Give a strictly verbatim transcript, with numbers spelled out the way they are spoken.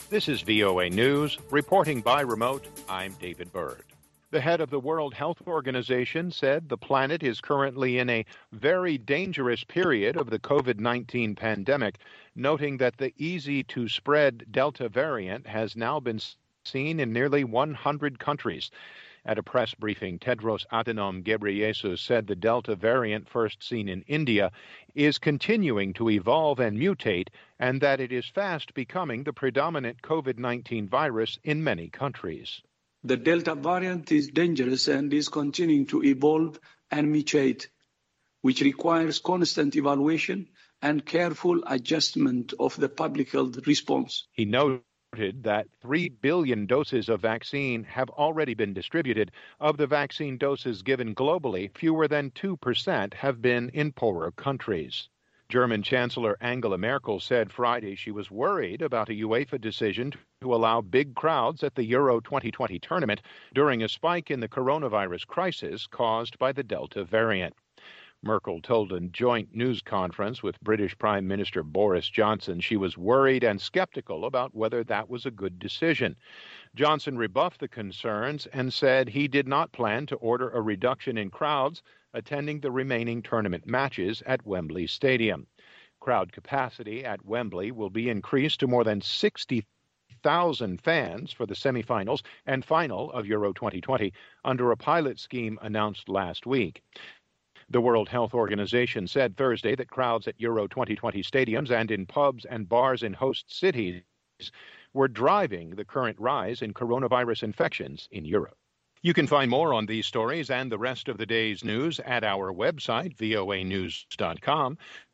This is V O A News. Reporting by remote, I'm David Byrd. The head of the World Health Organization said the planet is currently in a very dangerous period of the COVID nineteen pandemic, noting that the easy-to-spread Delta variant has now been seen in nearly one hundred countries. At a press briefing, Tedros Adhanom Ghebreyesus said the Delta variant, first seen in India, is continuing to evolve and mutate, and that it is fast becoming the predominant COVID nineteen virus in many countries. The Delta variant is dangerous and is continuing to evolve and mutate, which requires constant evaluation and careful adjustment of the public health response. He noted that three billion doses of vaccine have already been distributed. Of the vaccine doses given globally, fewer than two percent have been in poorer countries. German Chancellor Angela Merkel said Friday she was worried about a UEFA decision to allow big crowds at the Euro twenty twenty tournament during a spike in the coronavirus crisis caused by the Delta variant. Merkel told a joint news conference with British Prime Minister Boris Johnson she was worried and skeptical about whether that was a good decision. Johnson rebuffed the concerns and said he did not plan to order a reduction in crowds attending the remaining tournament matches at Wembley Stadium. Crowd capacity at Wembley will be increased to more than sixty thousand fans for the semifinals and final of Euro twenty twenty under a pilot scheme announced last week. The World Health Organization said Thursday that crowds at Euro twenty twenty stadiums and in pubs and bars in host cities were driving the current rise in coronavirus infections in Europe. You can find more on these stories and the rest of the day's news at our website, V O A news dot com.